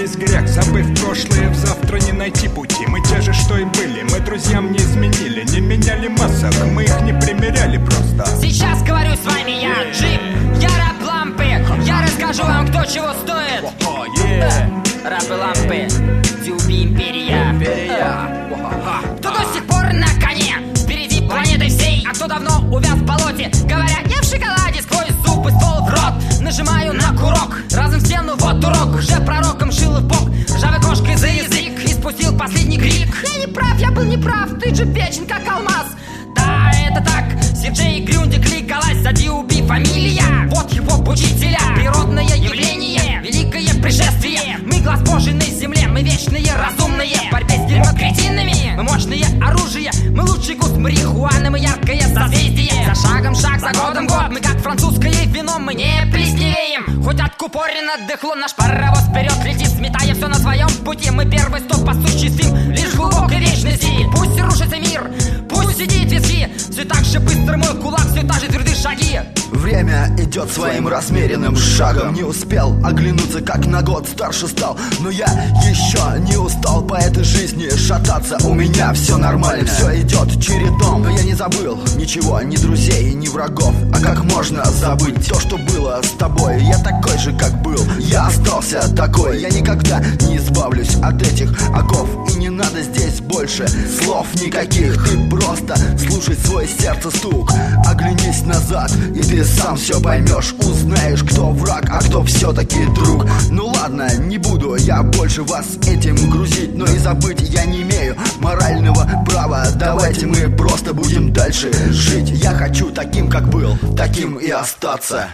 есть грех. Забыв прошлое, в завтра не найти пути. Мы те же, что и были, мы друзьям не изменили. Не меняли масок, мы их не примеряли просто. Сейчас говорю с вами я, Джип, я рэп лампы. Я расскажу вам, кто чего стоит. Рэп и лампы, Дюби империя. Кто до сих пор на коне, впереди планеты всей. А кто давно увяз в болоте, говоря, я в шоколаде. Сквозь зубы ствол в рот, нажимаю на курок. Разом в стену, вот урок, уже пророком шил в бок. Ржавой кошкой за язык и спустил последний крик. Я не прав, я был неправ, ты же вечен, как алмаз. Да, это так, Сиджей Грюндик Лигалась, а Дюби фамилия. Вот хип-хоп учителя, природное явление, великое пришествие. Мы глаз Божий на земле, мы вечные, разумные. В борьбе с дерьмо-кретинами, мы мощные оружие. Мы лучший густ марихуаны, мы яркое созвездие. За шагом шаг, за годом год, мы как французское вино, мы не плесневеем. Хоть откупорен отдыхло, наш паровоз вперед летит, сметая все на своем пути. Мы первый стоп осуществим, лишь в глубокой вечности. Пусть рушится мир, пусть сидит виски, все так же быстро мой кулак, все та же твердые шаги. Время идет своим размеренным шагом. Не успел оглянуться, как на год старше стал. Но я еще не устал по этой жизни шататься. У меня все нормально, все идет чередом. Но я не забыл ничего, ни друзей, ни врагов. А как можно забыть то, что было с тобой? Я такой же, как был, я остался такой. Я никогда не избавлюсь от этих оков. И не надо здесь больше слов никаких. Ты просто слушай свой сердце стук. Оглянись назад, и ты сам все поймешь. Узнаешь, кто враг, а кто все-таки друг. Ну ладно, не буду я больше вас этим грузить. Но и забыть я не имею морального права. Давайте мы просто будем дальше жить. Я хочу таким, как был, таким и остаться.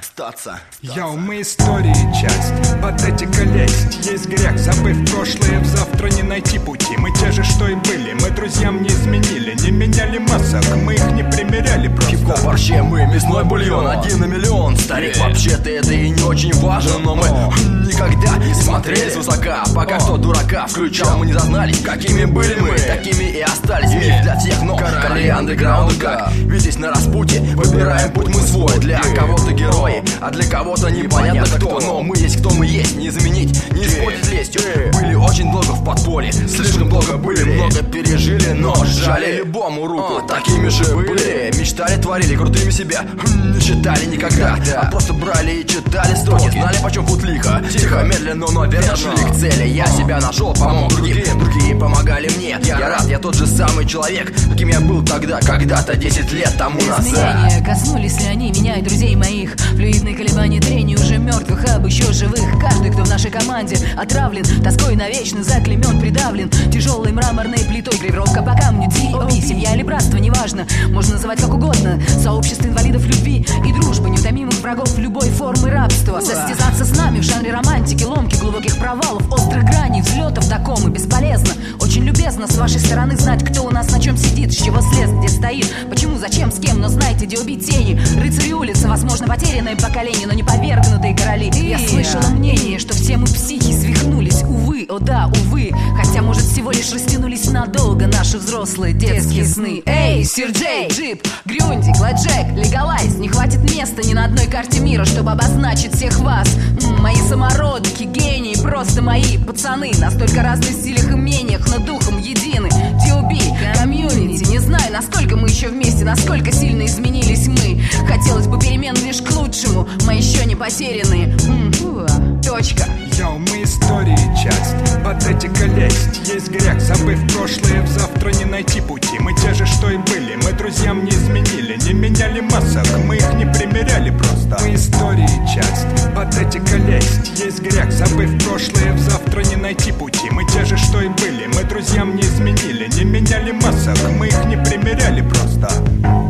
Йоу, мы истории часть, патетика лесть. Есть грех, забыв прошлое, в завтра не найти пути. Мы те же, что и были, мы друзьям не изменили. Не меняли масок, мы их не примеряли просто. Хип-хоп вообще мы, мясной бульон, 1 на миллион. Старик, вообще-то это и не очень важно. Но мы никогда не смотрели свысока. Пока кто дурака включал, мы не зазнались. Какими были мы, такими и остались. Миф для тех, но короли андеграунда как витязь на распутье. Выбираем путь мы свой, для кого-то герои, а для кого-то непонятно кто. Но мы есть кто мы есть, не заменить, не испортить лестью. Были очень долго в подполье, слишком долго были, много пережили, но сжали любому руку. Такими же были, мечтали, творили, крутыми себя не считали никогда, а просто брали и читали строки. Знали, почем путь лихо, тихо, медленно, но верно шли к цели. Я себя нашел, помог другим, другие помогали мне. Я рад, я тот же самый человек, каким я был тогда, когда-то 10 лет тому назад. Изменения коснулись ли они меня и друзей моих? Флюидные колебания трений уже мертвых, об еще живых. Каждый, кто в нашей команде отравлен тоской навечно, заклемен, придавлен тяжелой мраморной плитой. Гравировка по камню, D.O.B. Семья или братство, неважно, можно называть как угодно. Сообщество инвалидов любви и дружбы, неутомимых врагов любой формы рабства. Состязаться с нами в жанре романтики, ломки, глубоких провалов, острых граней, взлетов до комы бесполезно. Очень любезно с вашей стороны знать, кто у нас на чем сидит, с чего слез, где стоит, почему, зачем, с кем. Но знайте, D.O.B. тени, рыцари улицы, возможно, потерянное поколение, но не повергнутые короли. Я слышала мнение, что все мы психи свихнулись, увы, о да, увы. Хотя, может, всего лишь растянулись надолго наши взрослые детские сны. Эй, Сир Джей, Джип, Грюндик, Ладжек, Лигалайз. Не хватит места ни на одной карте мира, чтобы обозначить всех вас. Мои самородки, гении, просто мои пацаны. Настолько разные в стилях и мнениях, но духом едины. D.O.B. комьюнити, не знаю, насколько мы еще вместе, насколько сильно изменились мы. Хотелось бы перемен лишь к лучшему, мы еще не потерянные. Точка. Йоу, мы истории часть, патетика лесть. Есть грех, забыв прошлое, в завтра не найти пути. Мы те же, что и были, мы друзьям не изменили. Не меняли масок, мы их не примеряли просто. Мы истории часть, патетика лесть. Есть грех, забыв прошлое, в завтра не найти пути. Мы те же, что и были, мы друзьям не изменили. Не меняли масок, мы их не примеряли просто.